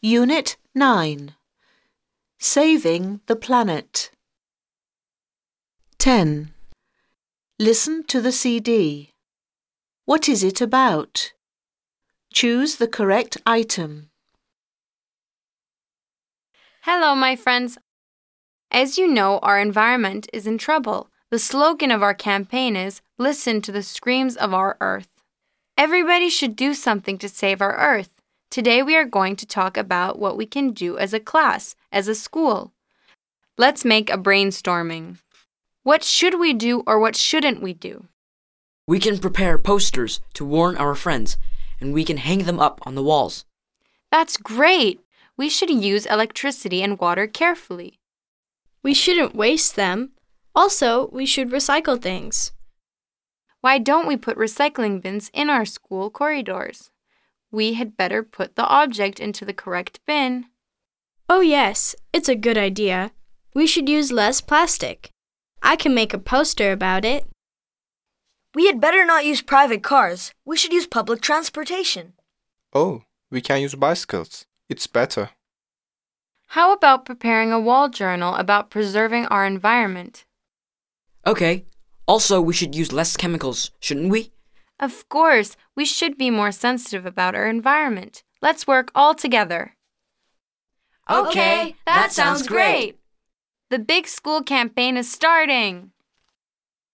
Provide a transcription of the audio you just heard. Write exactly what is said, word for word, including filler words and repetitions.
Unit nine. Saving the Planet. ten. Listen to the C D. What is it about? Choose the correct item. Hello, my friends. As you know, our environment is in trouble. The slogan of our campaign is, "Listen to the screams of our Earth." Everybody should do something to save our Earth. Today we are going to talk about what we can do as a class, as a school. Let's make a brainstorming. What should we do or what shouldn't we do? We can prepare posters to warn our friends, and we can hang them up on the walls. That's great! We should use electricity and water carefully. We shouldn't waste them. Also, we should recycle things. Why don't we put recycling bins in our school corridors? We had better put the object into the correct bin. Oh yes, it's a good idea. We should use less plastic. I can make a poster about it. We had better not use private cars. We should use public transportation. Oh, we can use bicycles. It's better. How about preparing a wall journal about preserving our environment? Okay. Also, we should use less chemicals, shouldn't we? Of course, we should be more sensitive about our environment. Let's work all together. Okay, that sounds great. The Big School campaign is starting.